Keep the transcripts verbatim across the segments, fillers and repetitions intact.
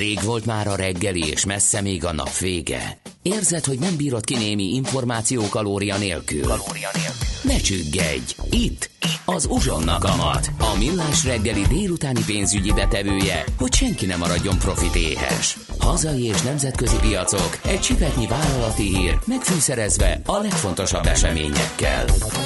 Rég volt már a reggeli, és messze még a nap vége. Érzed, hogy nem bírod ki némi információ kalória nélkül? Kalória nélkül. Ne csüggedj! Itt, az Uzsonna Kamat, a millás reggeli délutáni pénzügyi betevője, hogy senki ne maradjon profit éhes. Hazai és nemzetközi piacok, egy csipetnyi vállalati hír, megfűszerezve a legfontosabb eseményekkel.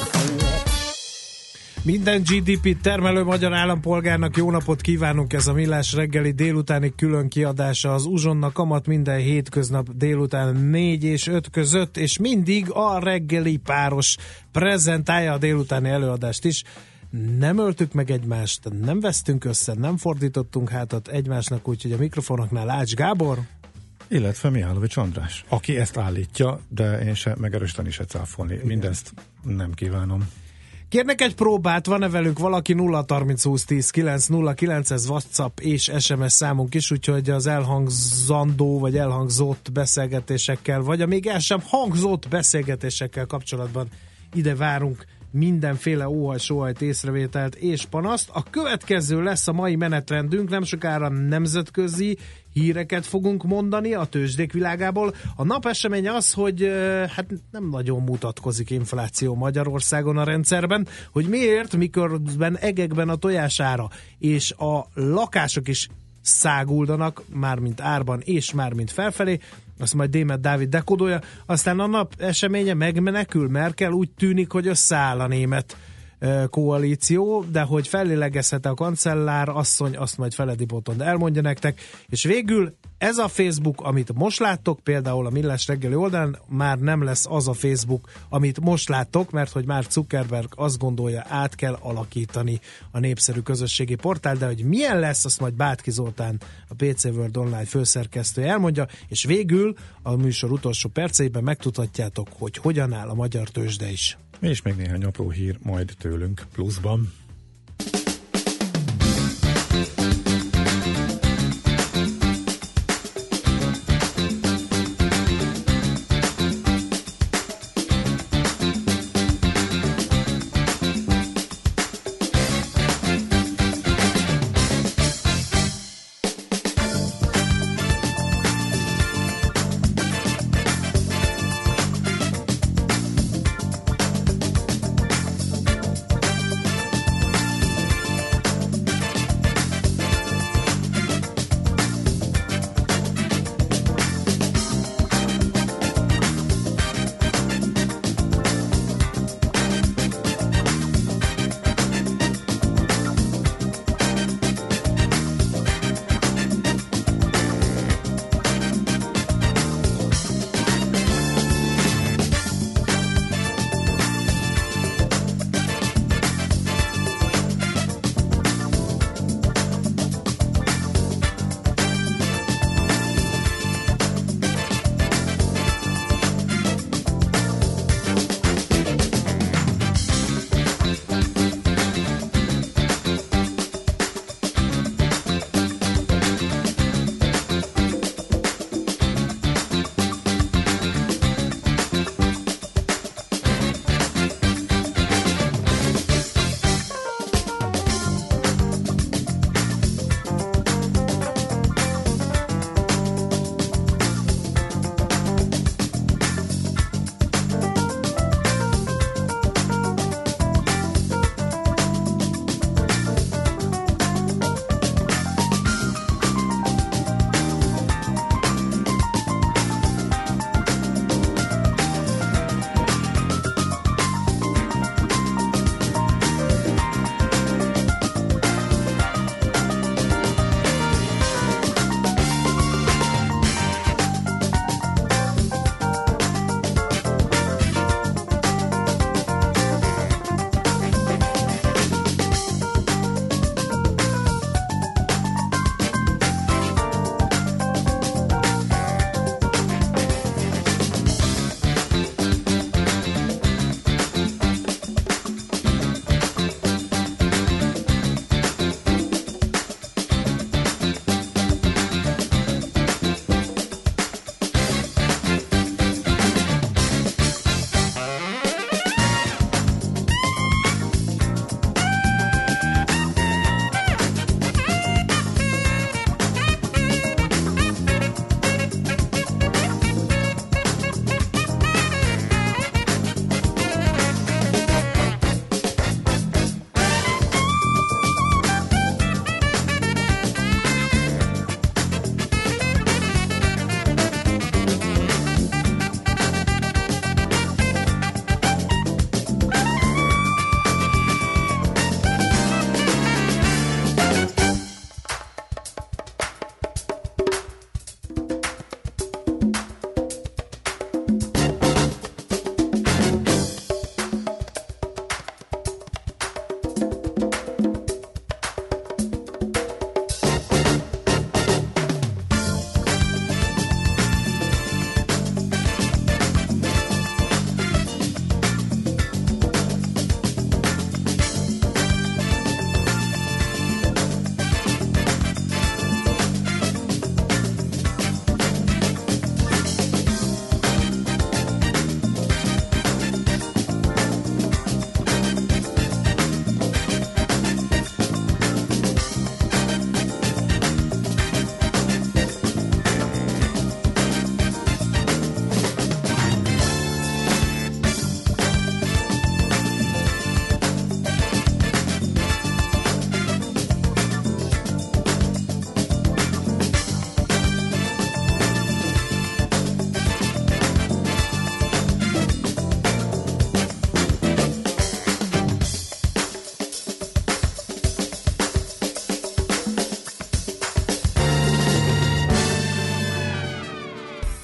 Minden gé dé pé termelő magyar állampolgárnak jó napot kívánunk, ez a millás reggeli délutáni külön kiadása, az Uzsonna Kamat minden hétköznap délután négy és öt között, és mindig a reggeli páros prezentálja a délutáni előadást is. Nem öltük meg egymást, nem vesztünk össze, nem fordítottunk hátat egymásnak, úgyhogy a mikrofonoknál Ács Gábor, illetve Mihálovics András, aki ezt állítja, de én se megerősíteni, se cáfolni. Mindezt nem kívánom. Kérnek egy próbát, van-e velünk valaki? Nulla harminc húsz tíz kilenc nulla kilenc, ez WhatsApp és es em es számunk is, úgyhogy az elhangzandó vagy elhangzott beszélgetésekkel, vagy a még el sem hangzott beszélgetésekkel kapcsolatban ide várunk mindenféle óhaj-sóhajt, észrevételt és panaszt. A következő lesz a mai menetrendünk, nem sokára nemzetközi híreket fogunk mondani a tőzsdék világából. A nap eseménye az, hogy hát nem nagyon mutatkozik infláció Magyarországon a rendszerben, hogy miért, miközben egekben a tojására és a lakások is száguldanak, mármint árban és mármint felfelé, azt majd Démet Dávid dekódolja. Aztán a nap eseménye megmenekül Merkel, úgy tűnik, hogy összeáll a német koalíció, de hogy fellélegezhet a kancellár asszony, azt majd Feledi Botond elmondja nektek, és végül ez a Facebook, amit most láttok, például a Millás reggeli oldalán, már nem lesz az a Facebook, amit most láttok, mert hogy Mark Zuckerberg azt gondolja, át kell alakítani a népszerű közösségi portál, de hogy milyen lesz, azt majd Bátki Zoltán, a pé cé World Online főszerkesztője elmondja, és végül a műsor utolsó perceiben megtudhatjátok, hogy hogyan áll a magyar tőzsde is. És még néhány apró hír majd tőlünk pluszban.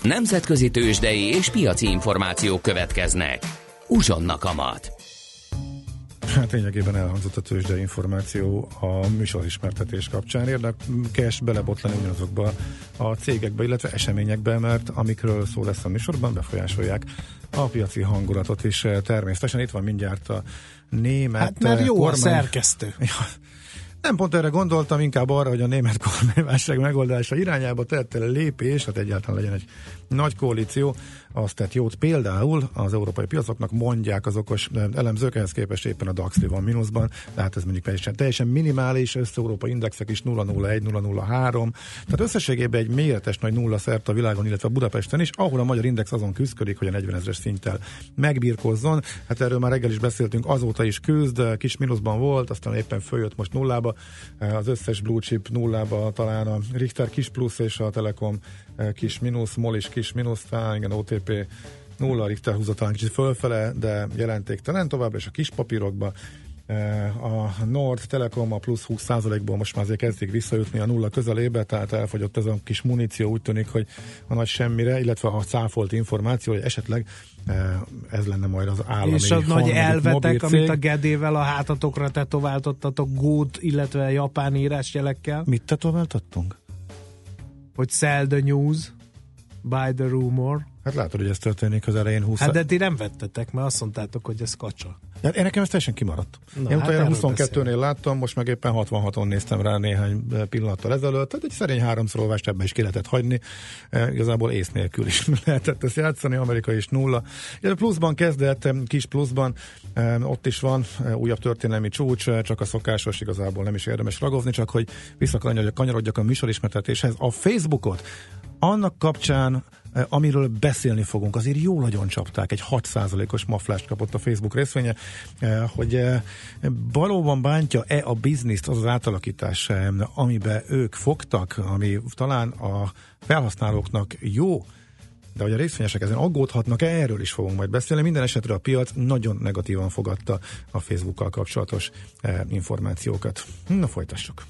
Nemzetközi tőzsdei és piaci információk következnek. Uzsonna kamat. Hát lényegében elhangzott a tőzsdei információ a műsorismertetés kapcsán. Érdekes belebotlani ugyanazokba a cégekbe, illetve eseményekbe, mert amikről szó lesz a műsorban, befolyásolják a piaci hangulatot is. Természetesen itt van mindjárt a német Hát mert jó kormány... a szerkesztő. Ja. Nem pont erre gondoltam, inkább arra, hogy a német kormányválság megoldása irányába tett el lépés, hát egyáltalán legyen egy nagy koalíció, azt tett jót. Például az európai piacoknak mondják az okos elemzők, ehhez képest éppen a DAX van mínuszban, tehát ez mondjuk teljesen, teljesen minimális, össze-európai indexek is nulla nulla egy, nulla nulla három, tehát összességében egy méretes nagy nulla szerte a világon, illetve Budapesten is, ahol a magyar index azon küzdik, hogy a negyvenezres szinttel megbirkózzon. Hát erről már reggel is beszéltünk, azóta is küzd, kis mínuszban volt, aztán éppen följött most nullába, az összes blue chip nullába, talán a Richter kis plusz és a Telekom kis mínusz, MOL is kis mínusz, talán igen, o té pé nulla, Richter húzott talán kicsit fölfele, de jelentéktelen tovább, és a kis papírokba a Nord Telekom a plusz húsz százalékból most már azért kezdik visszajutni a nulla közelébe, tehát elfogyott ez a kis muníció, úgy tűnik, hogy a nagy semmire, illetve a cáfolt információ, hogy esetleg ez lenne majd az állami és a nagy elvetek, amit a Gedével a hátatokra tetováltattatok, Gót, illetve japán írásjelekkel. Mit tetováltattunk? Hogy sell the news, buy the rumor. Hát látod, hogy ez történik az elején húsz. Hát de ti nem vettetek, mert azt mondtátok, hogy ez kacsa. Hát én nekem ez teljesen kimaradt. Na, én hát utána huszonkettőnél láttam, most meg éppen hatvanhaton néztem rá néhány pillanattal ezelőtt, tehát egy szerény háromszorolvást ebbe is ki lehetett hagyni. E, igazából ész nélkül is lehetett ezt játszani, Amerika is nulla. Ja, pluszban kezdett, kis pluszban, e, ott is van e, újabb történelmi csúcs, csak a szokásos, igazából nem is érdemes ragozni, csak hogy visszakanyarodjak a műsorismertetéshez. A Facebookot annak kapcsán, amiről beszélni fogunk, azért jól nagyon csapták, egy hat százalékos maflást kapott a Facebook részvénye, hogy valóban bántja-e a bizniszt az az átalakítás, amiben ők fogtak, ami talán a felhasználóknak jó, de hogy a részvényesek ezen aggódhatnak, erről is fogunk majd beszélni. Minden esetre a piac nagyon negatívan fogadta a Facebookkal kapcsolatos információkat. Na, folytassuk.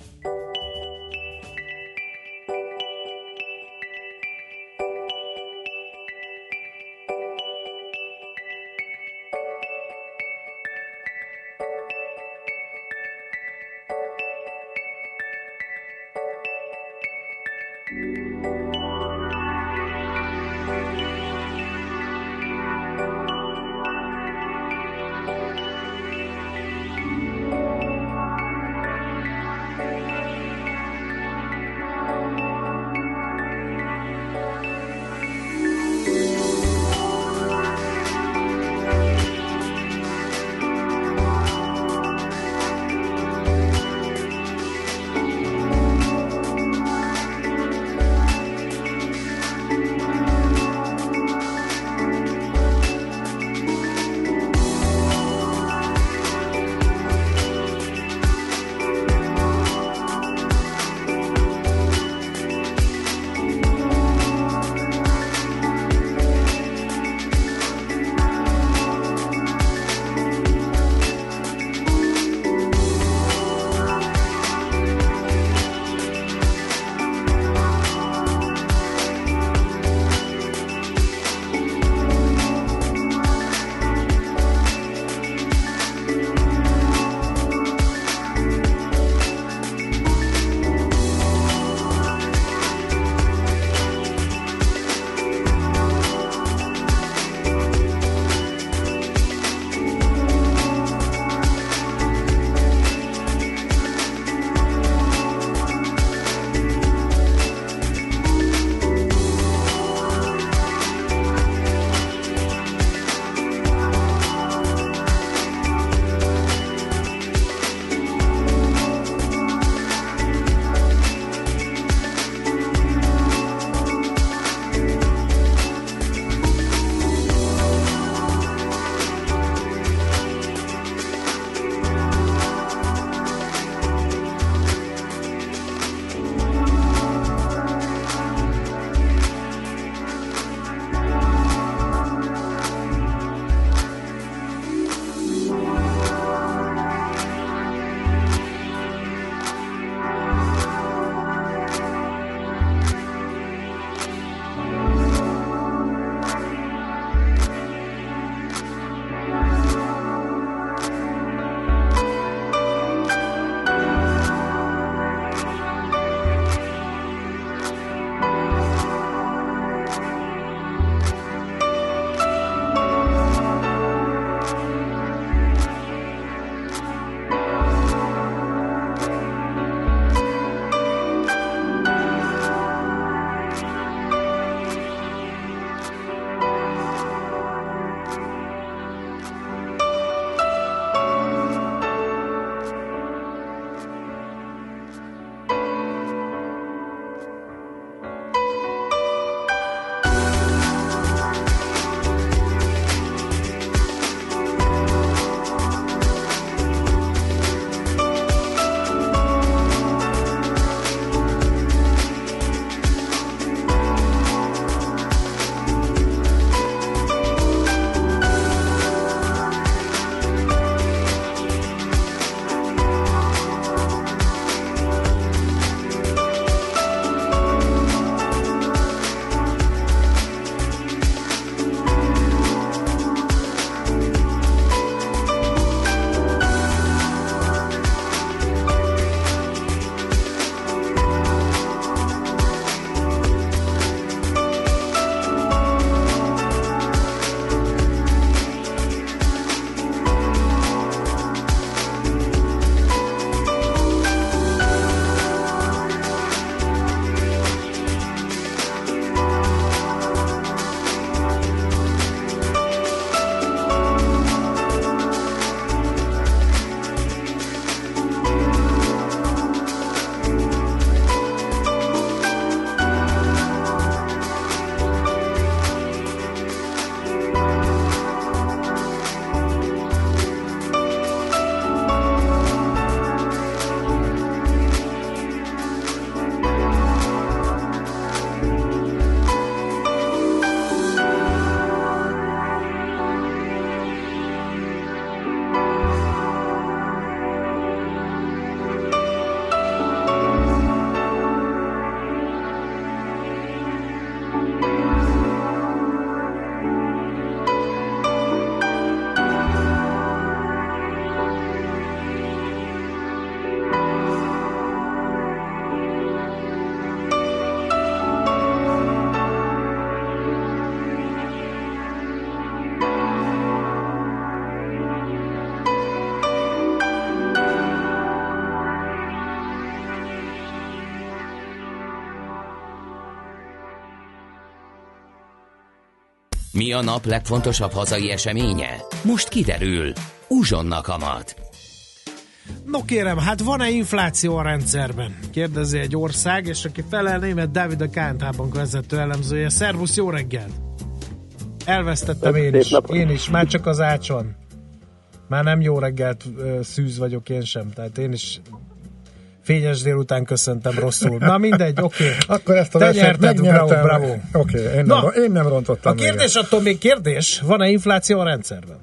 Mi a nap legfontosabb hazai eseménye? Most kiderül. Uzsonna kamat. No kérem, hát van-e infláció a rendszerben? Kérdezi egy ország, és aki felel, Németh Dávid, a ká en té Bank vezető elemzője. Szervusz, jó reggel! Elvesztettem én is, én is, már csak az ácson. Már nem jó reggelt szűz vagyok én sem, tehát én is fényes délután köszöntem rosszul. Na mindegy, oké. Okay. Akkor ezt a te nyerted, bravo, bravo. Oké, okay, én, nem, én nem rontottam. A kérdés még. Attól még kérdés, van-e infláció a rendszerben?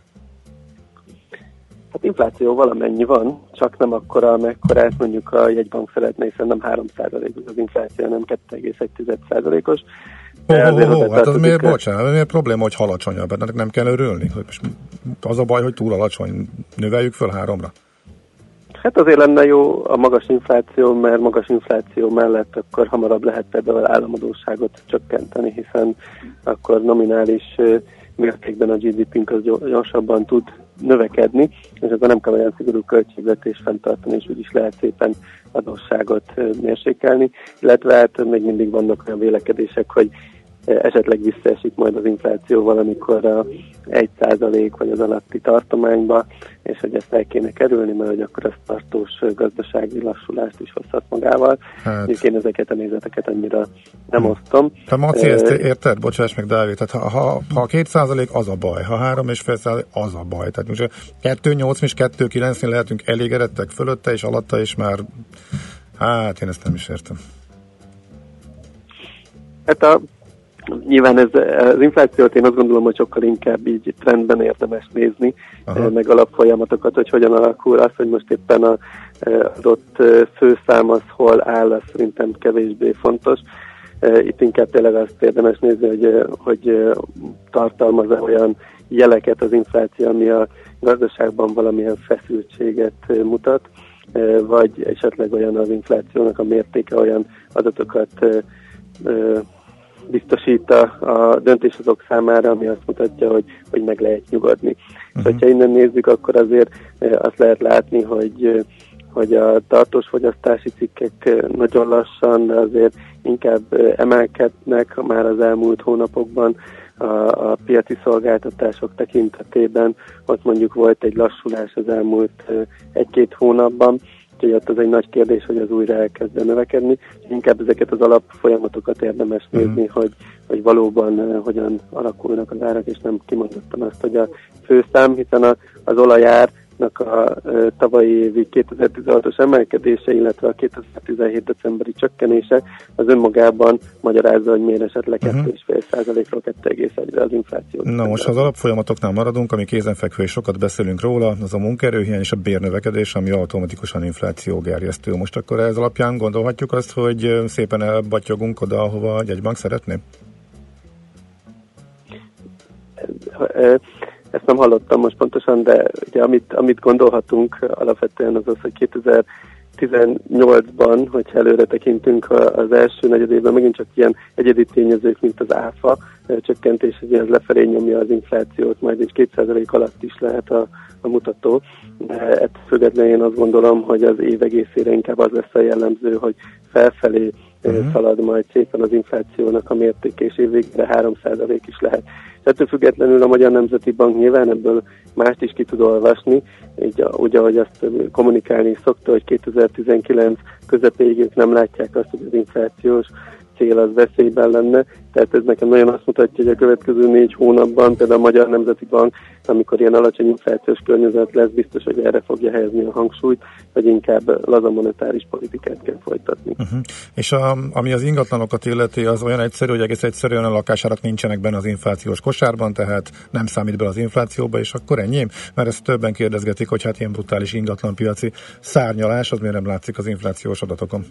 Hát infláció valamennyi van, csak nem akkora, amekkorát mondjuk a jegybank szeretné, hiszen nem három százalékos az infláció, hanem kettő egész egy százalékos. Ó, oh, oh, oh, hát az miért, bocsánat, miért probléma, hogy alacsonyabb? Hát nem kell örülni. Az a baj, hogy túl alacsony. Növeljük föl háromra? Hát azért lenne jó a magas infláció, mert magas infláció mellett akkor hamarabb lehet például államadósságot csökkenteni, hiszen akkor nominális mértékben a gé dé pé-nk az gyorsabban tud növekedni, és akkor nem kell olyan szigorú költségvetés fenntartani, és úgyis lehet szépen adósságot mérsékelni, illetve hát még mindig vannak olyan vélekedések, hogy esetleg visszaesik majd az infláció valamikor a egy százalék vagy az alatti tartományba, és hogy ezt el kéne kerülni, mert hogy akkor ez tartós gazdasági lassulást is hozhat magával. Hát. Én ezeket a nézeteket annyira nem hm. osztom. Te Maci, ezt érted? Bocsáss meg, Dávid, tehát ha, ha, ha két százalék az a baj, ha három egész öt százalék az a baj. Tehát most kettő egész nyolc és kettő egész kilenc lehetünk elégedettek fölötte és alatta, és már hát én ezt nem is értem. Hát a Nyilván ez, az inflációt én azt gondolom, hogy sokkal inkább így trendben érdemes nézni, Aha. meg alapfolyamatokat, hogy hogyan alakul. Az, hogy most éppen az adott főszám az hol áll, az szerintem kevésbé fontos. Itt inkább tényleg azt érdemes nézni, hogy, hogy tartalmaz olyan jeleket az infláció, ami a gazdaságban valamilyen feszültséget mutat, vagy esetleg olyan az inflációnak a mértéke, olyan adatokat biztosít a, a döntéshozók számára, ami azt mutatja, hogy, hogy meg lehet nyugodni. Uh-huh. És hogyha innen nézzük, akkor azért azt lehet látni, hogy, hogy a tartós fogyasztási cikkek nagyon lassan, de azért inkább emelkednek már az elmúlt hónapokban a, a piaci szolgáltatások tekintetében. Ott mondjuk volt egy lassulás az elmúlt egy-két hónapban, úgyhogy ott az egy nagy kérdés, hogy az újra elkezd növekedni. Inkább ezeket az alapfolyamatokat érdemes nézni, uh-huh. hogy, hogy valóban uh, hogyan alakulnak az árak, és nem kimondottan azt, hogy a főszám, hiszen a, az olajárnak a uh, tavalyi évi kétezer-tizenhatos emelkedése, illetve a kétezer-tizenhét decemberi csökkenése az önmagában magyarázza, hogy miért esetleg uh-huh. kettő egész öt százalékról kettő egész egyre az infláció. Na most az alapfolyamatoknál maradunk, ami kézenfekvő, és sokat beszélünk róla, az a munkaerőhiány és a bérnövekedés, ami automatikusan inflációgerjesztő. Most akkor ez alapján gondolhatjuk azt, hogy szépen elbattyogunk oda, ahova a jegybank szeretné? Ezt nem hallottam most pontosan, de ugye amit, amit gondolhatunk alapvetően az az, hogy kétezer-tizennyolcban, hogyha előre tekintünk az első negyedében, megint csak ilyen egyedi tényezők, mint az áfa csökkentés, hogy ez lefelé nyomja az inflációt, majd egy két százalék alatt is lehet a, a mutató. De ettől függetlenül én azt gondolom, hogy az év egészére inkább az lesz a jellemző, hogy felfelé uh-huh. szalad majd szépen az inflációnak a mértéke, és évvégére három százalék is lehet. Ettől függetlenül a Magyar Nemzeti Bank nyilván ebből mást is ki tud olvasni, így úgy, ahogy azt kommunikálni szokta, hogy kétezer-tizenkilenc közepéig ők nem látják azt, hogy az inflációs cél az veszélyben lenne. Tehát ez nekem nagyon azt mutatja, hogy a következő négy hónapban például a Magyar Nemzeti Bank, amikor ilyen alacsony inflációs környezet lesz, biztos, hogy erre fogja helyezni a hangsúlyt, hogy inkább laza monetáris politikát kell folytatni. Uh-huh. És a, ami az ingatlanokat illeti, az olyan egyszerű, hogy egész egyszerűen a lakásárak nincsenek benne az inflációs kosárban, tehát nem számít be az inflációba, és akkor ennyi? Mert ezt többen kérdezgetik, hogy hát ilyen brutális ingatlanpiaci szárnyalás, az miért nem látszik az inflációs adatokon?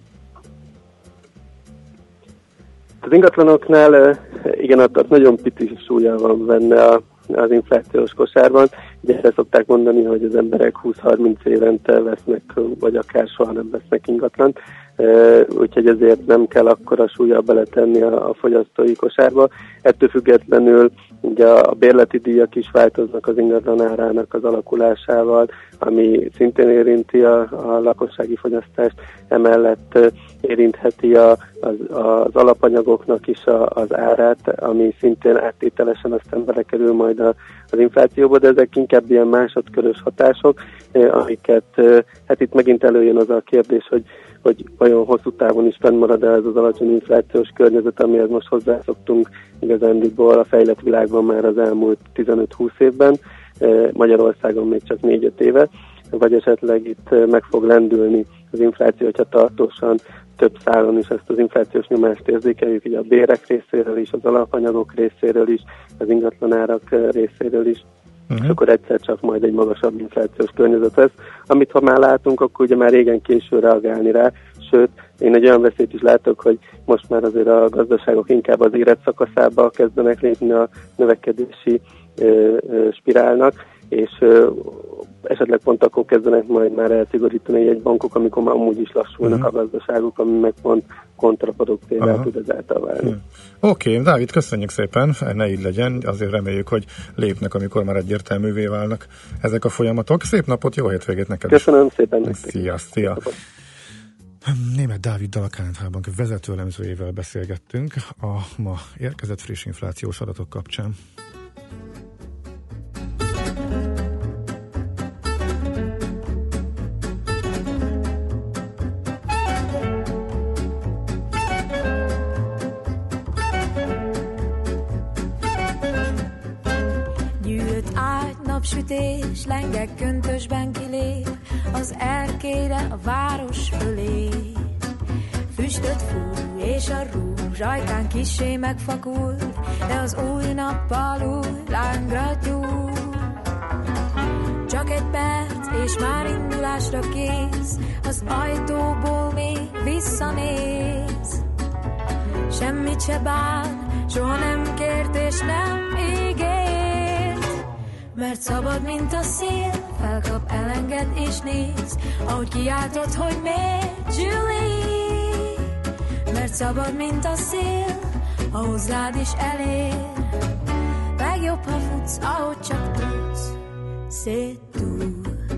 Az ingatlanoknál igen, ott nagyon pici súlya van benne a, az inflációs kosárban. Ugye ezt szokták mondani, hogy az emberek húsz-harminc évente vesznek, vagy akár soha nem vesznek ingatlant, úgyhogy ezért nem kell akkora súlya beletenni a, a fogyasztói kosárba. Ettől függetlenül ugye a bérleti díjak is változnak az ingatlan árának az alakulásával, ami szintén érinti a, a lakossági fogyasztást, emellett érintheti a, az, az alapanyagoknak is a, az árát, ami szintén áttételesen aztán belekerül majd a, az inflációba, de ezek inkább ilyen másodkörös hatások, amiket, hát itt megint előjön az a kérdés, hogy hogy vajon hosszú távon is fennmarad-e ez az alacsony inflációs környezet, amihez most hozzászoktunk igazándiból a fejlett világban már az elmúlt tizenöt-húsz évben, Magyarországon még csak négy-öt éve, vagy esetleg itt meg fog lendülni az infláció, hogyha tartósan több szálon is ezt az inflációs nyomást érzékeljük, ugye a bérek részéről is, az alapanyagok részéről is, az ingatlanárak részéről is. Uh-huh. És akkor egyszer csak majd egy magasabb inflációs környezet lesz, amit ha már látunk, akkor ugye már régen késő reagálni rá, sőt, én egy olyan veszélyt is látok, hogy most már azért a gazdaságok inkább az érett szakaszába kezdenek lépni a növekedési ö, ö, spirálnak, és ö, esetleg pont akkor kezdenek majd már elszigorítani egy bankok, amikor már amúgy is lassulnak uh-huh. a gazdaságok, ami meg pont kontraproduktívá tud ezáltal válni. Hmm. Oké, okay, Dávid, köszönjük szépen, ne így legyen, azért reméljük, hogy lépnek, amikor már egyértelművé válnak ezek a folyamatok. Szép napot, jó hétvégét neked. Köszönöm is. Szépen nektek. Szia, szia. Németh Dáviddal, a Kánt Bank vezetőelemzőjével beszélgettünk a ma érkezett friss inflációs adatok kapcsán. Napsütés, lengek köntösben kilép az erkére a város fölé. Füstöt fúj, és a rúzs ajkán kissé megfakult, de az új nappal új lángra gyúl. Csak egy perc, és már indulásra kész, az ajtóból még visszanéz. Semmit se bán, soha nem kért és nem ígért. Mert szabad, mint a szél, felkap, elenged és néz, ahogy kiáltod, hogy miért, Julie. Mert szabad, mint a szél, ha hozzád is elér. Legjobb, ha futsz, ahogy csak tudsz, szétdúl.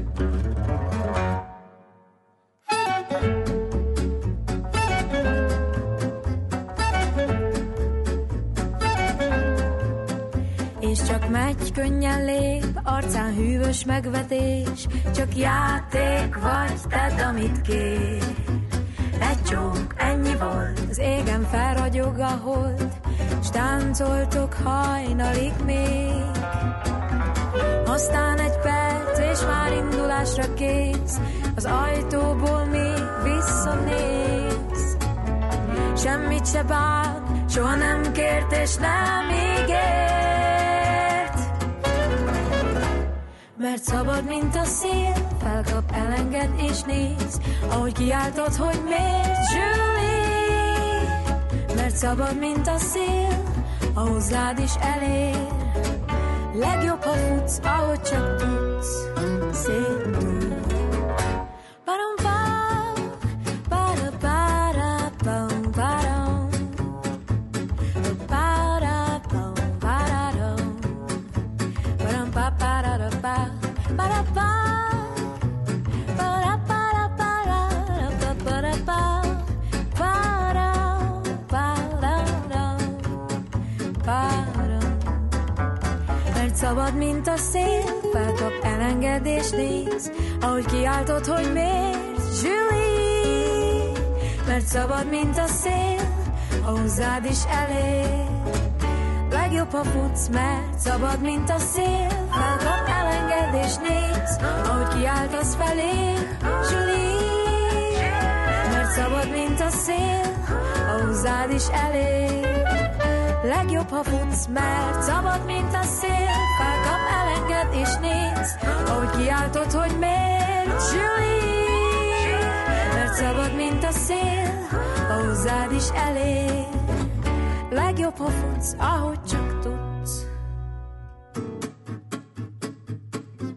És csak megy, könnyen lép, arcán hűvös megvetés, csak játék vagy, tedd, amit kér. Egy csók, ennyi volt, az égen felragyog a hold, s táncoltok hajnalig még. Aztán egy perc, és már indulásra kész, az ajtóból még visszanéz. Semmit se bán, soha nem kért és nem ígért. Mert szabad, mint a szél, felkap, elenged és néz, ahogy kiáltod, hogy miért, Julie. Mert szabad, mint a szél, ha hozzád is elér. Legjobb, ha futsz, ahogy csak tudsz, szétdúl. Szabad, mint a szél, felkap, elenged és néz, ahogy kiáltod, hogy miért, Julie. Mert szabad, mint a szél, ha hozzád is elér. Legjobb, ha futsz, mert szabad, mint a szél, felkap, elenged és néz, ahogy kiáltasz felé, Julie. Mert szabad, mint a szél, ha hozzád is elér. Legjobb, ha futsz, mert szabad, mint a szél, felkap, elenged és néz, ahogy kiáltod, hogy miért, Julie. Mert szabad, mint a szél, ha hozzád is elér. Legjobb, ha futsz, ahogy csak tudsz.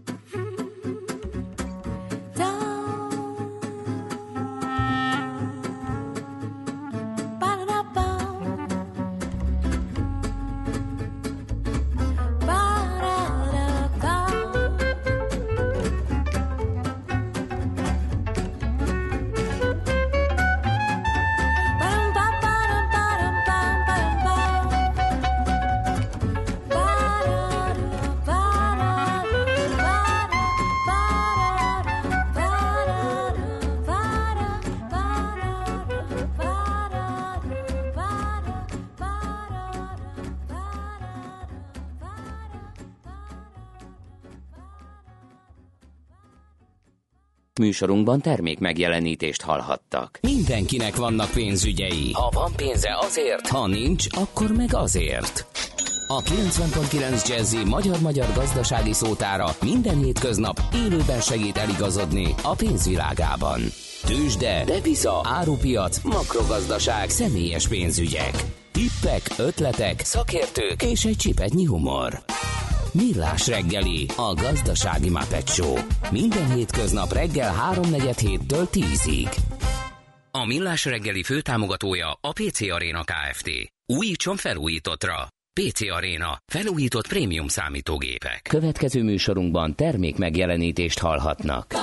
Műsorunkban termék megjelenítést hallhattak. Mindenkinek vannak pénzügyei. Ha van pénze azért, ha nincs, akkor meg azért. A kilencven pont kilenc Jazzy magyar-magyar gazdasági szótára minden hétköznap élőben segít eligazodni a pénzvilágában. Tőzsde, depisza, árupiac, makrogazdaság, személyes pénzügyek. Tippek, ötletek, szakértők és egy csipetnyi humor. Millás reggeli, a gazdasági Muppet Show. Minden hétköznap reggel háromnegyed héttől tízig. A Millás reggeli főtámogatója a pé cé Arena Kft. Újítson felújítottra. pé cé Arena. Felújított prémium számítógépek. Következő műsorunkban termék megjelenítést hallhatnak.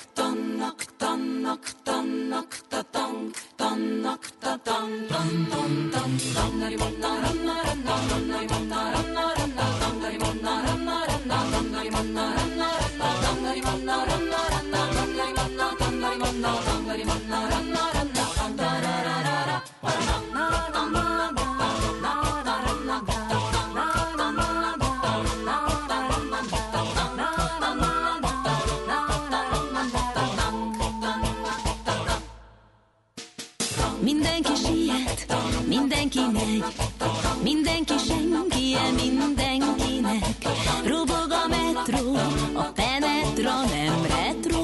Mindenki siet, mindenki megy, mindenki senkije mindenkinek. Robog a metró, a penetra nem retro.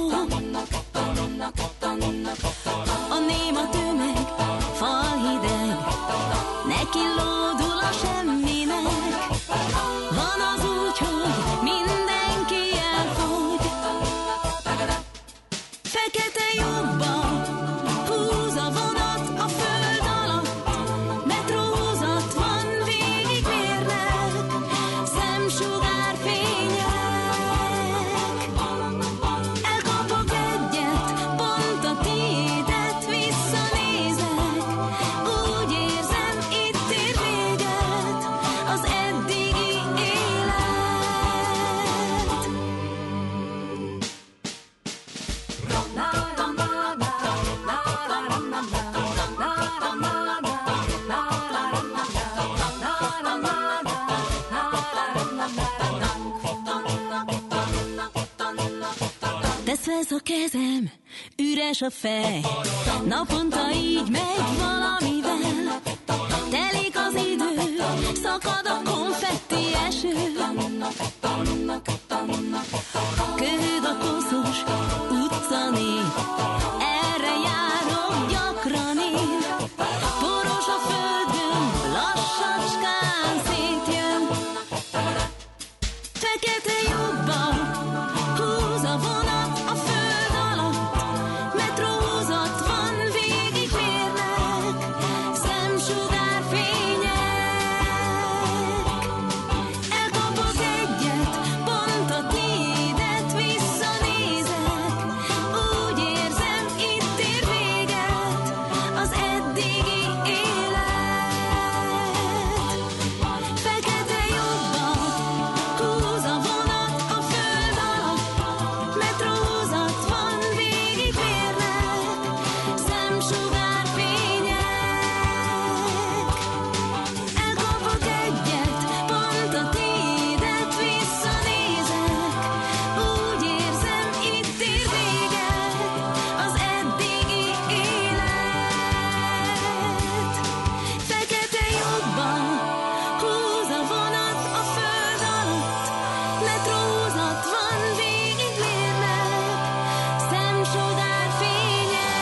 A néma tömeg, falhideg, neki lódul a semminek. Van az úgy, hogy mindenki elfogy. Fekete lyukba húz a vonat a föld alatt, metrózat van, végigmérnek szemsugárfények. Elkapok egyet, pont a tiédet visszanézek, úgy érzem, itt ér véget az eddigi élet. Tesz lesz a kezem, üres a fej, naponta így megy valamivel. Telik az idő, szakad a konfetti eső. Köhög a koszos utcanép, erre járok gyakran én. Poros a földön, lassacskán szétjön. Fekete lyukba húz a vonat a föld alatt, metrózat van, végigmérnek szemsugárfények. Elkapok egyet, pont a tiédet visszanézek, úgy érzem, itt ér véget az eddigi élet. Fekete lyukba húz a vonat a föld alatt, metrózat van, végigmérnek szemsugárfények. Elkapok egyet, pont a tiédet visszanézek, úgy érzem, itt ér véget az eddigi élet. Fekete lyukba húz a vonat a föld alatt, metrózat van, végigmérnek szemsugárfények.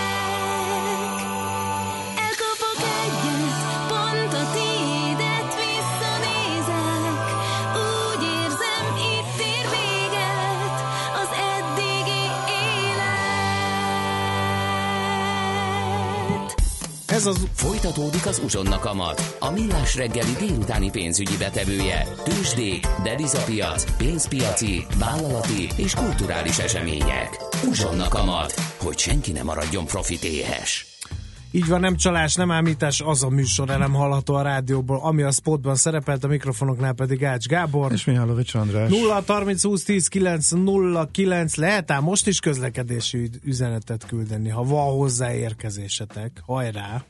Elkapok egyet, pont a tiédet visszanézek, úgy érzem, itt ér véget az eddigi élet. Ez az Folytatódik az Uzsonna kamat, a Millás reggeli délutáni pénzügyi betevője. Tőzsdék, devizapiac, pénzpiaci, vállalati és kulturális események. Uzsonna kamat, hogy senki ne maradjon profitéhes. Így van, nem csalás, nem ámítás, az a műsorelem hallható a rádióból, ami a spotban szerepelt, a mikrofonoknál pedig Ács Gábor. És Mihálovics András. nulla harminc húsz tíz kilenc nulla kilenc, lehet ám most is közlekedési üzenetet küldeni, ha van hozzá érkezésetek. Hajrá!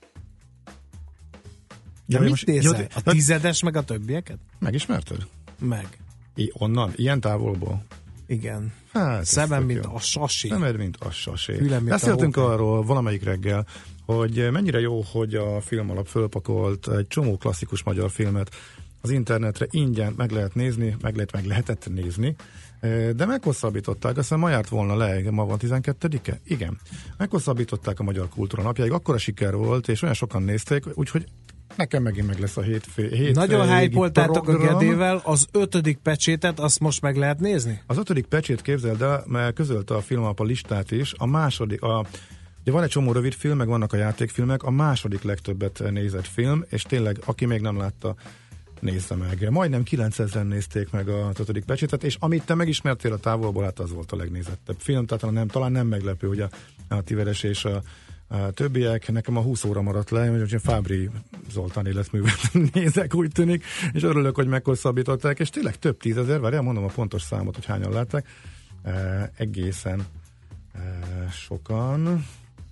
De Ja, mit most- nézel? ja, A tizedes meg a többieket? Megismerted? Meg. I, onnan? Ilyen távolból? Igen. Hát, szemem, mint jó. A sasi. Szemed, mint a sasi. Fülem, Beszéltünk arról valamelyik reggel, hogy mennyire jó, hogy a Filmalap fölpakolt egy csomó klasszikus magyar filmet az internetre ingyen meg lehet nézni, meg lehet, meg lehetett nézni, de meghosszabbították, aztán ma járt volna le, ma van tizenkettedike? Igen. Meghosszabbították a Magyar Kultúra Napjáig, akkora siker volt, és olyan sokan nézték, úgyhogy nekem megint meg lesz a hétfő. Hét Nagyon hype-oltátok a Gedével, az ötödik pecsétet, azt most meg lehet nézni? Az ötödik pecsét képzeld el, mert közölte a Filmalap a listát is, a második, a, ugye van egy csomó rövid film, meg vannak a játékfilmek, a második legtöbbet nézett film, és tényleg, aki még nem látta, nézze meg. Majdnem kilencezren nézték meg a ötödik pecsétet, és amit te megismertél a távolból, hát az volt a legnézettebb film, tehát nem, talán nem meglepő, hogy a, a Tiveres és a, a többiek, nekem a húsz óra maradt le, hogy Fábri Zoltán életművet nézek, úgy tűnik, és örülök, hogy meghosszabbították, és tényleg több tízezer, várjál, mondom a pontos számot, hogy hányan látták, e, egészen e, sokan,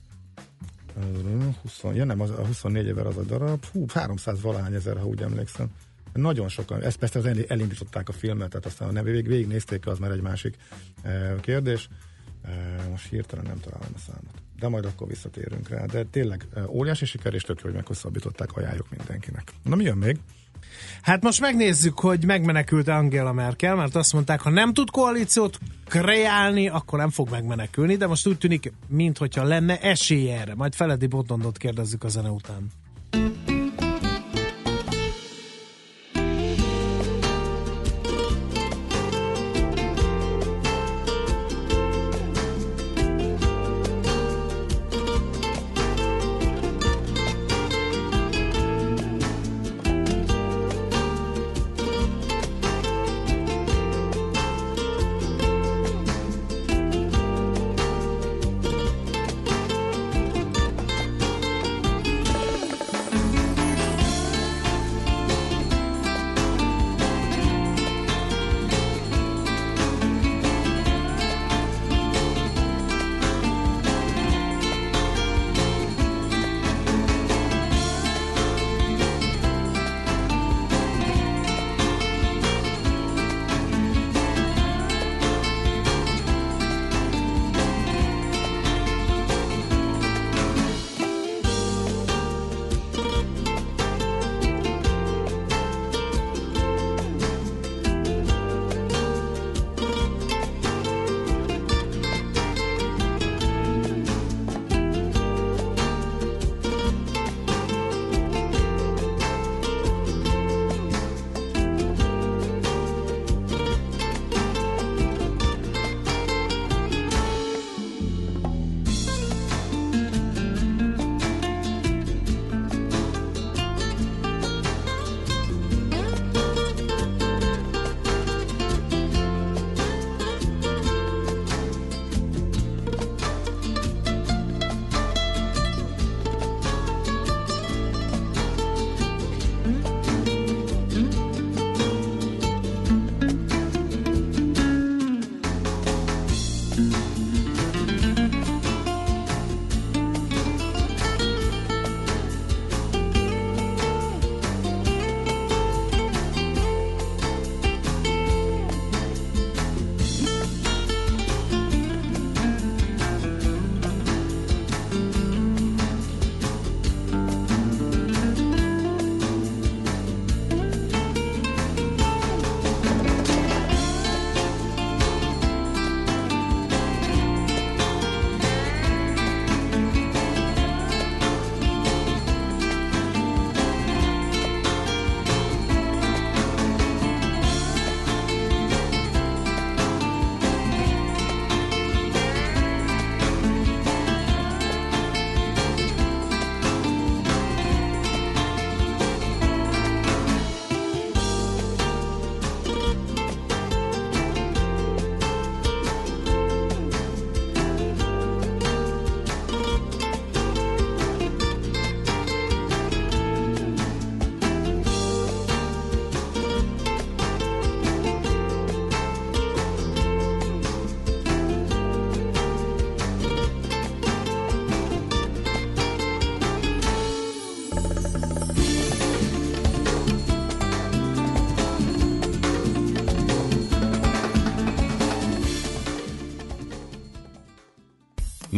húsz, ja nem, az, a huszonnégy ezer az a darab, hú, háromszáz valahány ezer, ha úgy emlékszem. Nagyon sokan, ezt persze az elindították a filmet, tehát aztán a vég, végignézték, az már egy másik e, kérdés. E, most hirtelen nem találom a számot. De majd akkor visszatérünk rá. De tényleg e, óriási siker, és tök jó, hogy meghosszabbították, ajánljuk mindenkinek. Na mi jön még? Hát most megnézzük, hogy megmenekült Angela Merkel, mert azt mondták, ha nem tud koalíciót kreálni, akkor nem fog megmenekülni, de most úgy tűnik, minthogyha lenne esélye erre. Majd Feledi Botondot kérdezzük a zene után.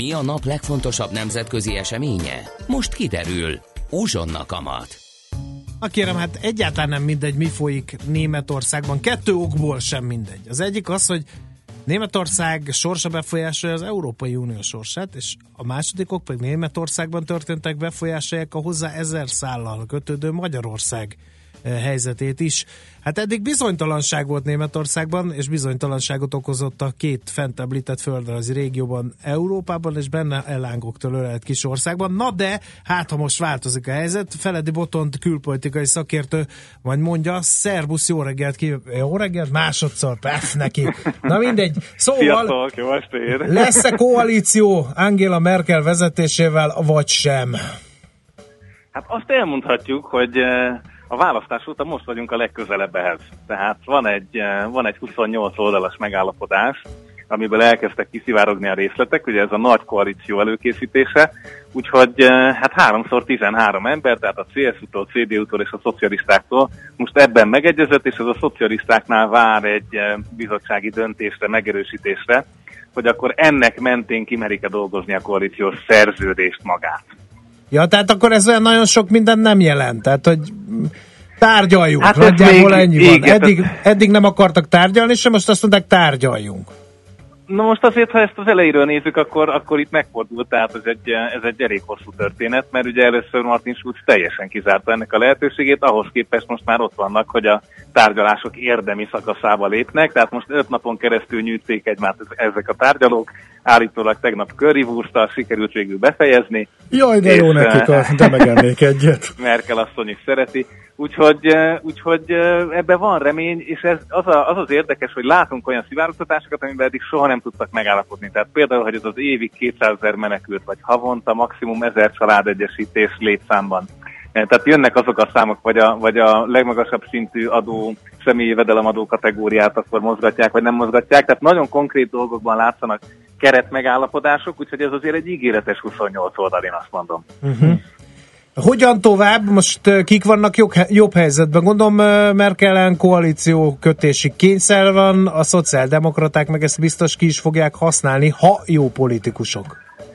Mi a nap legfontosabb nemzetközi eseménye? Most kiderül. Uzsonna kamat. Na kérem, hát egyáltalán nem mindegy, mi folyik Németországban. Kettő okból sem mindegy. Az egyik az, hogy Németország sorsa befolyásolja az Európai Unió sorsát, és a második ok pedig Németországban történtek befolyásolják a hozzá ezer szállal kötődő Magyarország helyzetét is. Hát eddig bizonytalanság volt Németországban, és bizonytalanságot okozott a két fent említett földrajzi régióban, Európában, és benne ellángoktól ölelt kis országban. Na de, hát ha most változik a helyzet, Feledi Botond külpolitikai szakértő majd mondja, szervusz, jó reggelt, ki, jó reggelt, másodszor, pef neki. Na mindegy, szóval Sziasztok, jó estét. lesz-e koalíció Angela Merkel vezetésével, vagy sem? Hát azt elmondhatjuk, hogy a választás óta most vagyunk a legközelebb ehhez. Tehát van egy, van egy huszonnyolc oldalas megállapodás, amiből elkezdtek kiszivárogni a részletek, ugye ez a nagy koalíció előkészítése, úgyhogy hát háromszor tizenhárom ember, tehát a cé es u-tól, cé dé u-tól és a szocialistáktól most ebben megegyezett, és ez a szocialistáknál vár egy bizottsági döntésre, megerősítésre, hogy akkor ennek mentén kimerik-e dolgozni a koalíciós szerződést magát. Ja, tehát akkor ez olyan nagyon sok minden nem jelent, tehát hogy tárgyaljunk, hát nagyjából ennyi van. Igen, eddig, tehát... eddig nem akartak tárgyalni, és most azt mondták, tárgyaljunk. Na most azért, ha ezt az elejéről nézzük, akkor, akkor itt megfordult, tehát ez egy, ez egy elég hosszú történet, mert ugye először Martin Schulz teljesen kizárta ennek a lehetőségét, ahhoz képest most már ott vannak, hogy a tárgyalások érdemi szakaszába lépnek, tehát most öt napon keresztül nyűjték egymást ezek a tárgyalók, állítólag tegnap currywursttal sikerült végül befejezni. Jaj, de jó nekik, de megennék egyet. Merkel asszony is szereti. Úgyhogy, úgyhogy ebben van remény, és ez az, a, az az érdekes, hogy látunk olyan szivárogtatásokat, amiben eddig soha nem tudtak megállapodni. Tehát például, hogy ez az évi kétszázezer menekült, vagy havonta maximum ezer családegyesítés létszámban. Tehát jönnek azok a számok, vagy a, vagy a legmagasabb szintű adó, személyi jövedelemadó kategóriát akkor mozgatják, vagy nem mozgatják. Tehát nagyon konkrét dolgokban látszanak keretmegállapodások, úgyhogy ez azért egy ígéretes huszonnyolc oldal, én azt mondom. Uh-huh. Hogyan tovább? Most kik vannak jobb, jobb helyzetben? Gondolom Merkel-en koalíció kötési kényszer van, a szociáldemokraták meg ezt biztos ki is fogják használni, ha jó politikusok.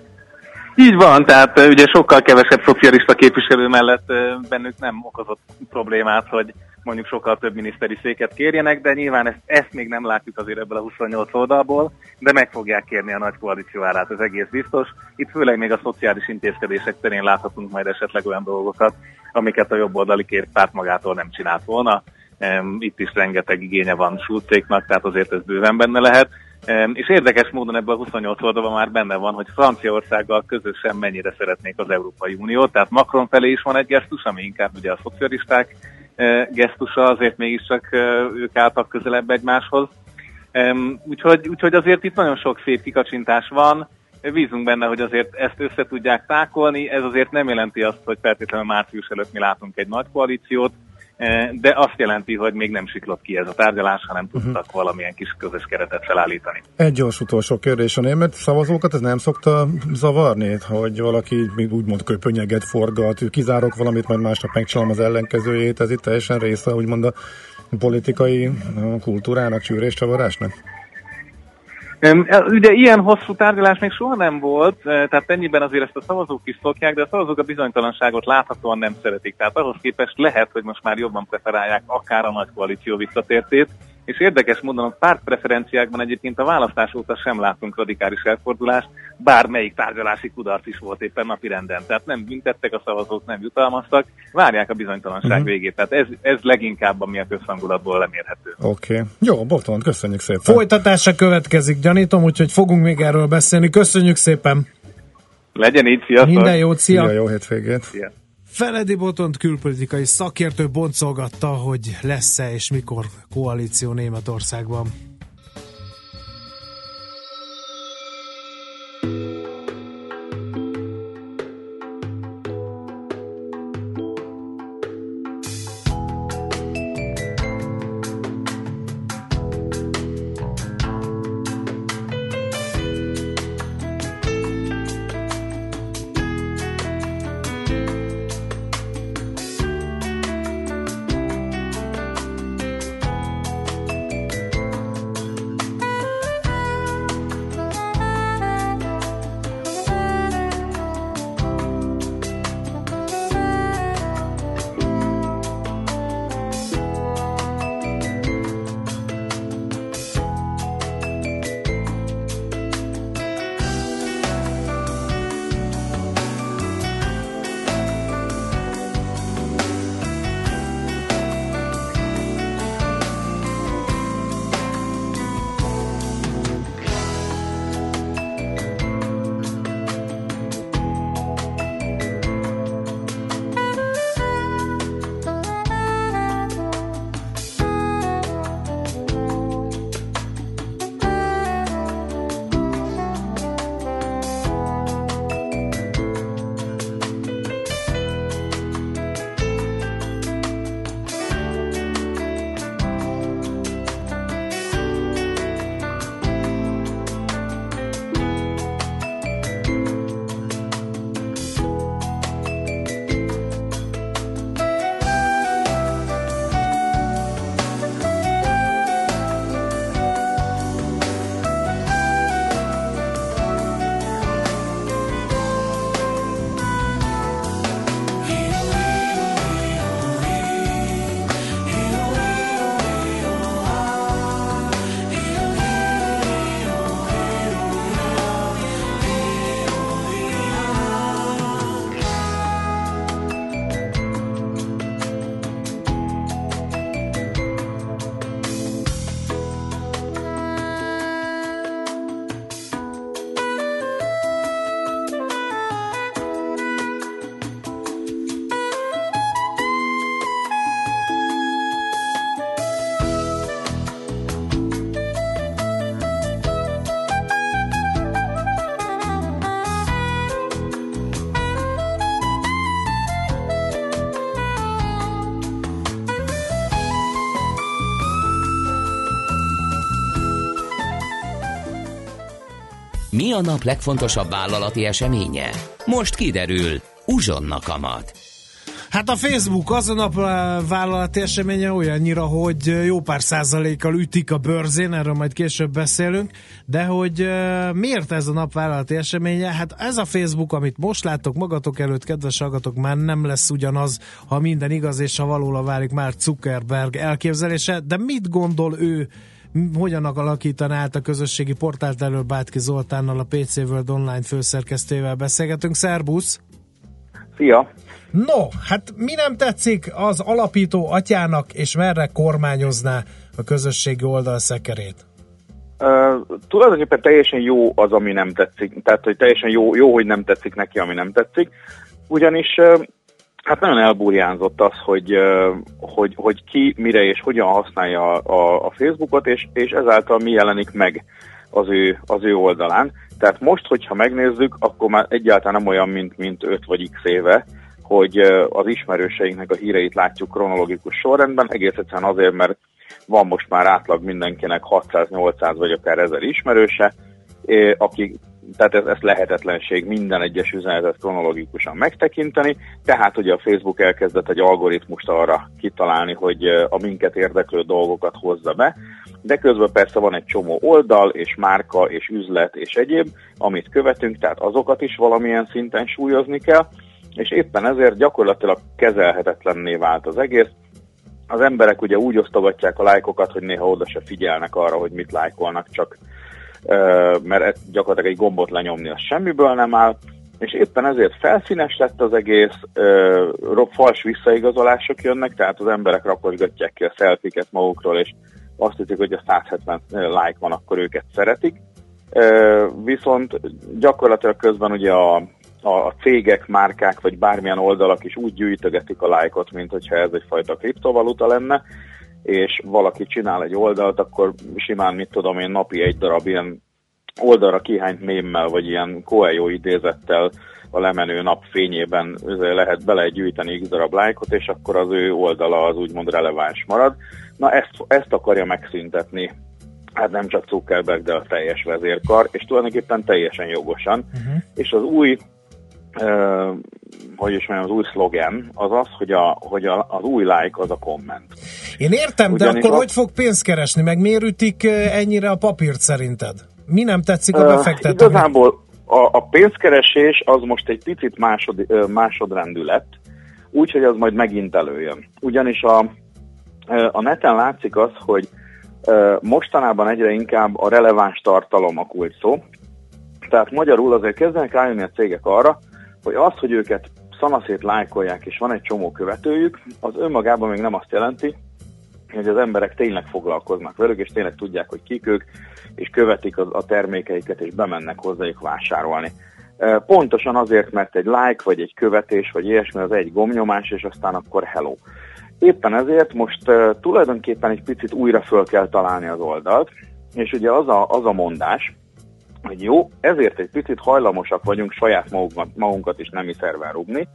Így van, tehát ugye sokkal kevesebb szocialista képviselő mellett bennük nem okozott problémát, hogy mondjuk sokkal több miniszteri széket kérjenek, de nyilván ezt, ezt még nem látjuk azért ebből a huszonnyolc oldalból, de meg fogják kérni a nagy koalíció állát, ez egész biztos. Itt főleg még a szociális intézkedések terén láthatunk majd esetleg olyan dolgokat, amiket a jobboldali két párt magától nem csinált volna. Itt is rengeteg igénye van Schulzéknak, tehát azért ez bőven benne lehet. És érdekes módon ebben a huszonnyolc oldalban már benne van, hogy Franciaországgal közösen mennyire szeretnék az Európai Uniót, tehát Macron felé is van egy gesztus, ami inkább ugye a szocialisták gesztusa, azért mégiscsak ők álltak közelebb egymáshoz. Úgyhogy, úgyhogy azért itt nagyon sok szép kikacsintás van, bízunk benne, hogy azért ezt össze tudják tákolni, ez azért nem jelenti azt, hogy feltétlenül március előtt mi látunk egy nagy koalíciót, de azt jelenti, hogy még nem siklott ki ez a tárgyalás, hanem tudtak uh-huh. valamilyen kis közös keretet felállítani. Egy gyors utolsó kérdés, a német szavazókat ez nem szokta zavarni, hogy valaki még úgymond köpönyeget forgat, kizárok valamit, majd másnap megcsinálom az ellenkezőjét, ez itt teljesen része úgymond a politikai kultúrának, csűréscsavarásnak? Ugye ilyen hosszú tárgyalás még soha nem volt, tehát ennyiben azért ezt a szavazók is szokják, de a szavazók a bizonytalanságot láthatóan nem szeretik. Tehát ahhoz képest lehet, hogy most már jobban preferálják akár a nagy koalíció visszatértét, és érdekes módon a pártpreferenciákban egyébként a választás óta sem látunk radikális elfordulást, bármelyik tárgyalási kudarc is volt éppen napirenden. Tehát nem büntettek a szavazók, nem jutalmaztak, várják a bizonytalanság uh-huh. végét. Tehát ez, ez leginkább ami a közhangulatból lemérhető. Oké. Okay. Jó, Botond, köszönjük szépen. Folytatása következik, gyanítom, úgyhogy fogunk még erről beszélni. Köszönjük szépen! Legyen így, sziasztok! Minden jót, szia! Szia, jó hétvégét! Szia. Feledi Botond külpolitikai szakértő boncolgatta, hogy lesz-e és mikor koalíció Németországban. Mi a nap legfontosabb vállalati eseménye? Most kiderül. Uzsonna kamat. Hát a Facebook az a nap vállalati eseménye olyannyira, hogy jó pár százalékkal ütik a bőrzén, erről majd később beszélünk, de hogy uh, miért ez a nap vállalati eseménye? Hát ez a Facebook, amit most láttok magatok előtt, kedves hallgatók, már nem lesz ugyanaz, ha minden igaz és ha valóra válik már Zuckerberg elképzelése, de mit gondol ő, hogyan alakítaná át a közösségi portált? Elől Bátki Zoltánnal, a pé cé World Online főszerkesztőjével beszélgetünk. Szerbusz! Szia! No, hát mi nem tetszik az alapító atyának, és merre kormányozná a közösségi oldal szekerét? Uh, tulajdonképpen teljesen jó az, ami nem tetszik. Tehát, hogy teljesen jó, jó, hogy nem tetszik neki, ami nem tetszik. Ugyanis uh, hát nagyon elburjánzott az, hogy, uh, hogy, hogy ki, mire és hogyan használja a, a Facebookot, és, és ezáltal mi jelenik meg az ő, az ő oldalán. Tehát most, hogyha megnézzük, akkor már egyáltalán nem olyan, mint, mint öt vagy x éve, hogy az ismerőseinknek a híreit látjuk kronológikus sorrendben, egész egyszerűen azért, mert van most már átlag mindenkinek hatszáz-nyolcszáz vagy akár ezer ismerőse, aki, tehát ez, ez lehetetlenség minden egyes üzenetet kronológikusan megtekinteni, tehát ugye a Facebook elkezdett egy algoritmust arra kitalálni, hogy a minket érdeklő dolgokat hozza be, de közben persze van egy csomó oldal, és márka, és üzlet, és egyéb, amit követünk, tehát azokat is valamilyen szinten súlyozni kell, és éppen ezért gyakorlatilag kezelhetetlenné vált az egész. Az emberek ugye úgy osztogatják a lájkokat, hogy néha oda se figyelnek arra, hogy mit lájkolnak, csak mert gyakorlatilag egy gombot lenyomni, az semmiből nem áll, és éppen ezért felszínes lett az egész, fals visszaigazolások jönnek, tehát az emberek rakosgatják ki a selfieket magukról, és azt hiszik, hogy a száz hetven like van, akkor őket szeretik. Viszont gyakorlatilag közben ugye a a cégek, márkák, vagy bármilyen oldalak is úgy gyűjtögetik a lájkot, mint hogyha ez egyfajta kriptovaluta lenne, és valaki csinál egy oldalt, akkor simán, mit tudom én, napi egy darab ilyen oldalra kihányt mémmel, vagy ilyen Coelho idézettel a lemenő nap fényében lehet belegyűjteni x darab lájkot, és akkor az ő oldala az úgymond releváns marad. Na ezt, ezt akarja megszüntetni, hát nem csak Zuckerberg, de a teljes vezérkar, és tulajdonképpen teljesen jogosan. Uh-huh. És az új Uh, hogy is mondjam, az új szlogen az az, hogy, a, hogy a, az új like az a komment. Én értem, ugyanis de akkor a... hogy fog pénzt keresni, meg miért ütik ennyire a papírt szerinted? Mi nem tetszik a befektetőnek? Uh, igazából a, a pénzkeresés az most egy picit másod, másodrendű lett, úgyhogy az majd megint előjön. Ugyanis a, a neten látszik az, hogy mostanában egyre inkább a releváns tartalom a kulcs szó. Tehát magyarul azért kezdenek rájönni a cégek arra, hogy az, hogy őket szanaszét lájkolják, és van egy csomó követőjük, az önmagában még nem azt jelenti, hogy az emberek tényleg foglalkoznak velük, és tényleg tudják, hogy kik ők, és követik a termékeiket, és bemennek hozzájuk vásárolni. Pontosan azért, mert egy like, vagy egy követés, vagy ilyesmi, az egy gombnyomás, és aztán akkor hello. Éppen ezért most tulajdonképpen egy picit újra föl kell találni az oldalt, és ugye az a, az a mondás, hogy jó, ezért egy picit hajlamosak vagyunk saját magunkat, magunkat is nemi szerven rúgni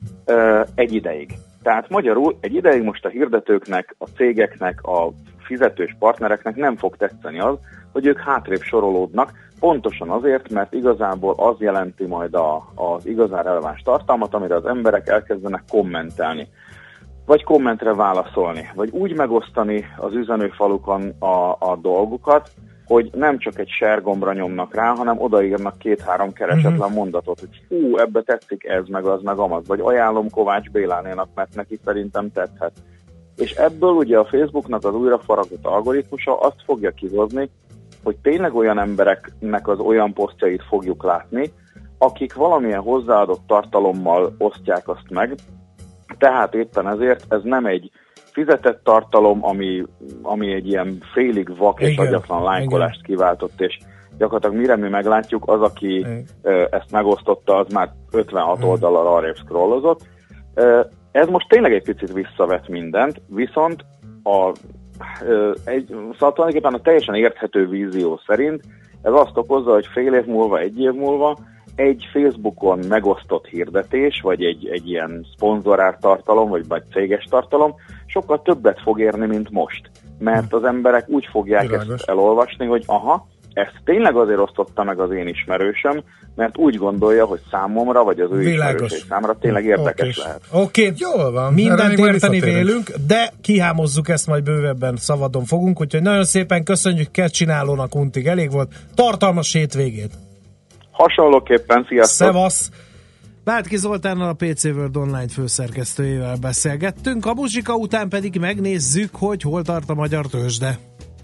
egy ideig. Tehát magyarul egy ideig most a hirdetőknek, a cégeknek, a fizetős partnereknek nem fog tetszeni az, hogy ők hátrébb sorolódnak, pontosan azért, mert igazából az jelenti majd a, az igazán releváns tartalmat, amire az emberek elkezdenek kommentelni, vagy kommentre válaszolni, vagy úgy megosztani az üzenőfalukon a, a dolgukat, hogy nem csak egy share gombra nyomnak rá, hanem odaírnak két-három keresetlen uh-huh. mondatot, hogy hú, ebbe tetszik ez, meg az, meg amaz, vagy ajánlom Kovács Bélánénak, mert neki szerintem tetszhet. És ebből ugye a Facebooknak az újrafaragott algoritmusa azt fogja kihozni, hogy tényleg olyan embereknek az olyan posztjait fogjuk látni, akik valamilyen hozzáadott tartalommal osztják azt meg, tehát éppen ezért ez nem egy fizetett tartalom, ami, ami egy ilyen félig vak és agyatlan lájkolást kiváltott, és gyakorlatilag mire mi meglátjuk, az, aki igen. ezt megosztotta, az már ötvenhat igen. oldalal arrébb scrollozott. Ez most tényleg egy picit visszavet mindent, viszont a, egy, szóval tulajdonképpen a teljesen érthető vízió szerint ez azt okozza, hogy fél év múlva, egy év múlva egy Facebookon megosztott hirdetés, vagy egy, egy ilyen szponzorált tartalom, vagy, vagy céges tartalom sokkal többet fog érni, mint most. Mert az emberek úgy fogják Világos. ezt elolvasni, hogy aha, ezt tényleg azért osztotta meg az én ismerősöm, mert úgy gondolja, hogy számomra, vagy az ő ismerősei számra tényleg érdekes okay. lehet. Oké, okay. Jól van. Mindent érteni vélünk, de kihámozzuk ezt majd bővebben, szabadon fogunk, úgyhogy nagyon szépen köszönjük Kettcsinálónak untig, elég volt. Tartalmas hétvégét! Hasonlóképpen, sziasztok! Szevasz! Bártki Zoltánnal, a pé cé World Online főszerkesztőjével beszélgettünk, a muzsika után pedig megnézzük, hogy hol tart a magyar tőzsde.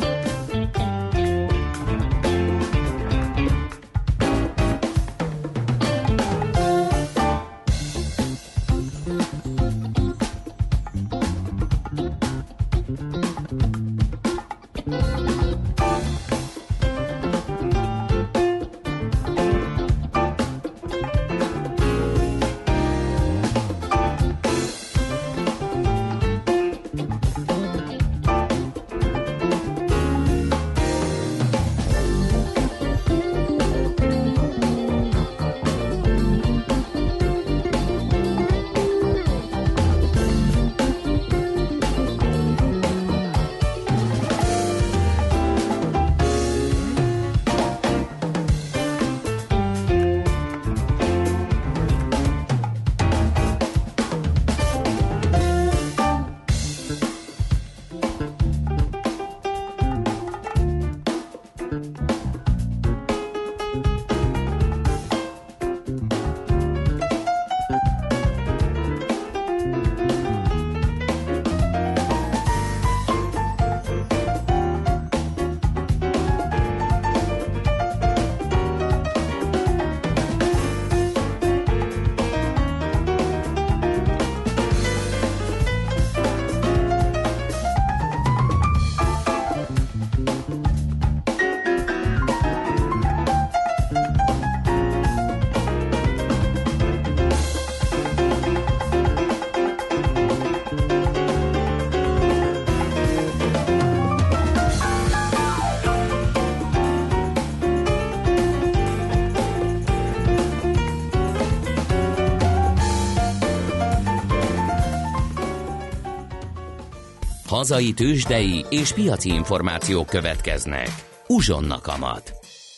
Hazai tőzsdei és piaci információk következnek. Uzsonna kamat.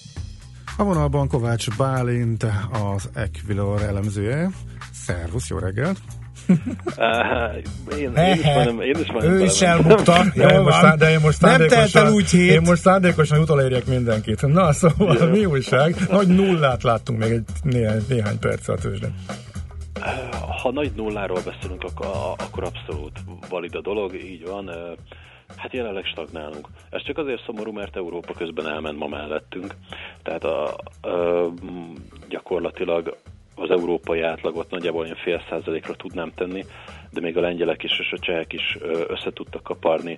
A vonalban Kovács Bálint, az Equilor elemzője. Szervusz, jó reggelt! Uh, én, én is majdnem, én is majdnem ő is elbukta, de, most, de én most nem telt el úgy hét. Én most szándékosan utolérjek mindenkit. Na, szóval yeah. Mi újság? Nagy nullát láttunk még egy néhány, néhány perc a tőzsden. Ha nagy nulláról beszélünk, akkor, akkor abszolút valid a dolog, így van. Hát jelenleg stagnálunk. Ez csak azért szomorú, mert Európa közben elment ma mellettünk. Tehát a, a, gyakorlatilag az európai átlagot nagyjából olyan fél százalékra tudnám tenni, de még a lengyelek is és a csehek is össze tudtak kaparni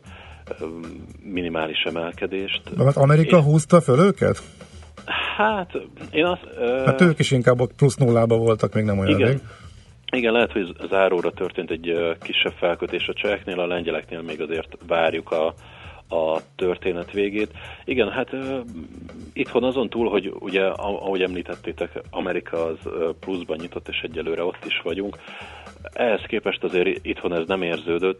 minimális emelkedést. De hát Amerika én... húzta föl őket? Hát, én azt... Hát ők is inkább ott plusz nullába voltak, még nem olyan igen. rég. Igen, lehet, hogy záróra történt egy kisebb felkötés a cseheknél, a lengyeleknél még azért várjuk a, a történet végét. Igen, hát uh, itthon azon túl, hogy ugye, ahogy említettétek, Amerika az uh, pluszban nyitott, és egyelőre ott is vagyunk. Ehhez képest azért itthon ez nem érződött.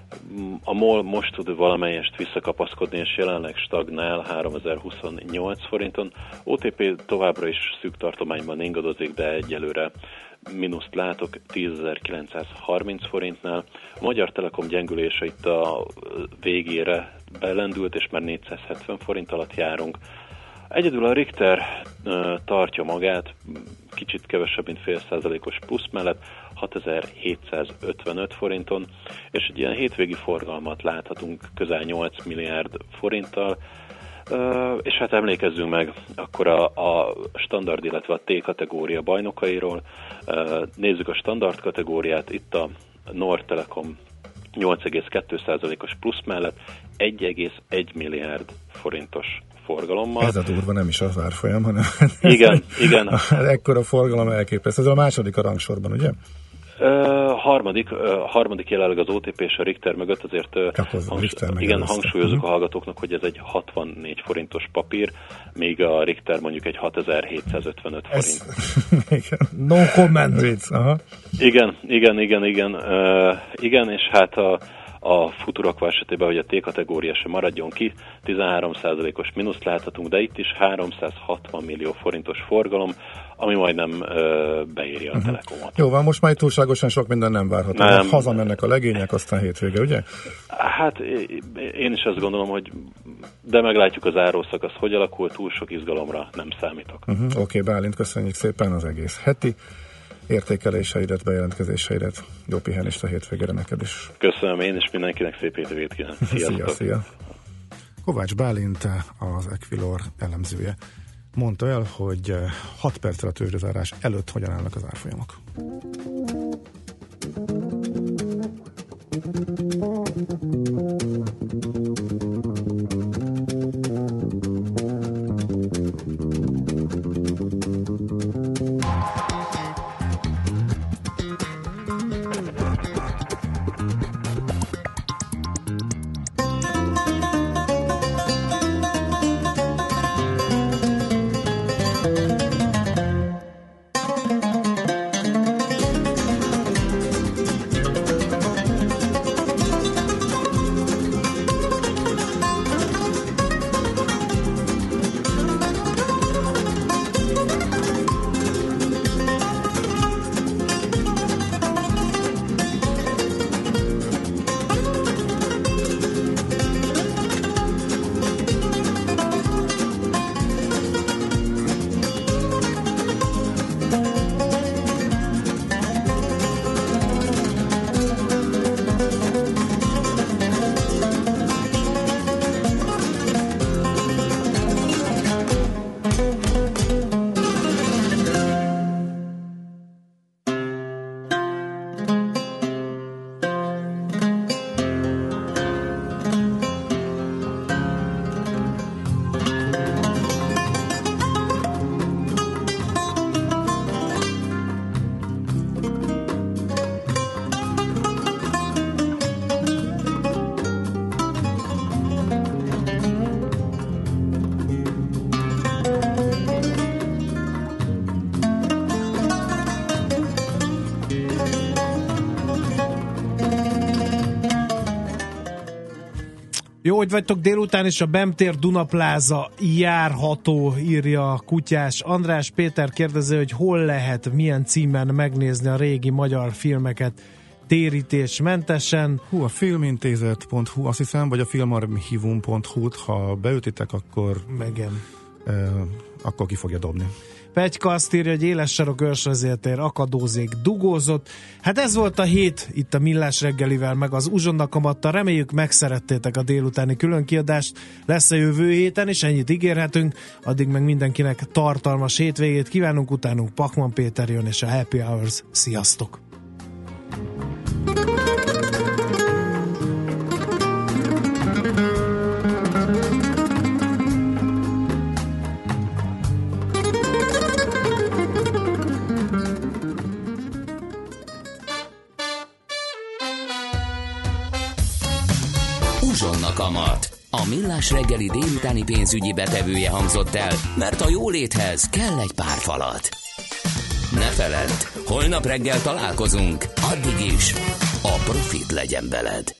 A MOL most tud valamelyest visszakapaszkodni, és jelenleg stagnál háromezer-huszonnyolc forinton. o té pé továbbra is szűk tartományban ingadozik, de egyelőre mínuszt látok tízezer-kilencszázharminc forintnál. A Magyar Telekom gyengülése itt a végére belendült, és már négyszázhetven forint alatt járunk. Egyedül a Richter uh, tartja magát, kicsit kevesebb, mint fél százalékos plusz mellett, hatezer-hétszázötvenöt forinton, és egy ilyen hétvégi forgalmat láthatunk közel nyolc milliárd forinttal, uh, és hát emlékezzünk meg akkor a, a standard, illetve a T-kategória bajnokairól. Uh, nézzük a standard kategóriát, itt a Nord Telekom nyolc egész kettő százalékos plusz mellett egy egész egy milliárd forintos forgalommal. Ez a durva, nem is az árfolyam, hanem igen, igen. Ekkora forgalom elképesztő. Ez a második a rangsorban, ugye? Uh, harmadik, uh, harmadik jelenleg az o té pé és a Richter mögött, azért uh, hangs- Richter igen, hangsúlyozunk uh-huh. a hallgatóknak, hogy ez egy hatvannégy forintos papír, míg a Richter mondjuk egy hatezer-hétszázötvenöt forint. Ez... no comment. Vicc, aha. Igen, igen, igen, igen. Uh, igen, és hát a, A futurok esetében, hogy a T-kategória sem maradjon ki, tizenhárom százalékos mínuszt láthatunk, de itt is háromszázhatvan millió forintos forgalom, ami majdnem ö, beéri a uh-huh. Telekomot. Jó van, most már túlságosan sok minden nem várható. Nem. Hazamennek a legények, aztán hétvége, ugye? Hát én is azt gondolom, hogy de meglátjuk az zárószakasz, hogy alakul, túl sok izgalomra nem számítok. Uh-huh. Oké, okay, Bálint, köszönjük szépen az egész heti értékeléseidet, bejelentkezéseidet. Jó pihenést a hétvégére neked is. Köszönöm én, és mindenkinek szép hétvégét kívánok. Szia, szia. Kovács Bálint, az Equilor elemzője, mondta el, hogy hat perccel a tőzsdezárás előtt hogyan állnak az árfolyamok. Jó, hogy vagytok délután, és a Bemtér Dunapláza járható, írja a Kutyás András. Péter kérdezi, hogy hol lehet, milyen címen megnézni a régi magyar filmeket térítésmentesen. Hú, a filmintézet pont hu, azt hiszem, vagy a filmarchivum pont hu-t, ha beütitek, akkor, Megen. E, akkor ki fogja dobni. Pegyka azt írja, hogy éles sarok Őrsvezértér akadózék dugózott. Hát ez volt a hét itt a Millás reggelivel, meg az Uzsonna Kamattal. Reméljük megszerettétek a délutáni különkiadást. Lesz a jövő héten, és ennyit ígérhetünk. Addig meg mindenkinek tartalmas hétvégét kívánunk, utánunk Pakman Péter jön, és a Happy Hours. Sziasztok! Uzsonna Kamat. A Millás reggeli délutáni pénzügyi betevője hangzott el, mert a jóléthez kell egy pár falat. Ne feledd, holnap reggel találkozunk, addig is a profit legyen veled.